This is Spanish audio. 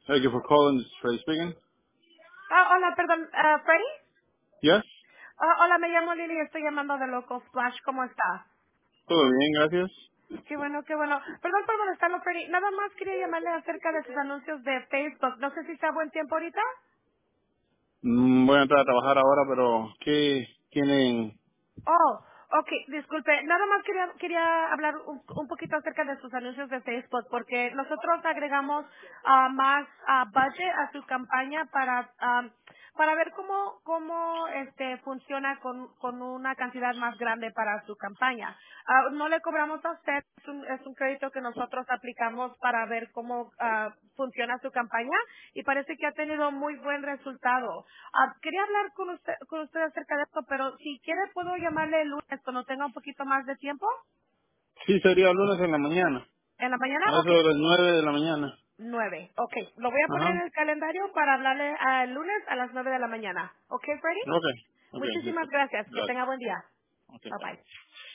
Thank you for calling. This is Freddy speaking. Hola, perdón, Freddy. Yes. Hola, me llamo Lily y estoy llamando de Local Splash. ¿Cómo está? Todo bien, gracias. Qué bueno, qué bueno. Perdón por molestarlo, Freddy. Nada más quería llamarle acerca de sus anuncios de Facebook. No sé si está a buen tiempo ahorita. Voy a entrar a trabajar ahora, pero ¿qué tienen? Oh, ok, disculpe. Nada más quería hablar un poquito acerca de sus anuncios de Facebook, porque nosotros agregamos más budget a su campaña para ver cómo funciona con una cantidad más grande para su campaña. No le cobramos a usted, es un crédito que nosotros aplicamos para ver cómo funciona su campaña y parece que ha tenido muy buen resultado. Quería hablar con usted acerca de esto, pero si quiere puedo llamarle el lunes cuando tenga un poquito más de tiempo. Sí, sería lunes en la mañana. ¿En la mañana? A eso Ok. de las 9 de la mañana. 9. Ok. Lo voy a poner en Ajá. el calendario para hablarle el lunes a las 9 de la mañana. ¿Ok, Freddy? Ok. Ok, Muchísimas listo. gracias. Que Gracias. tenga buen día. Ok, Bye bye. bye.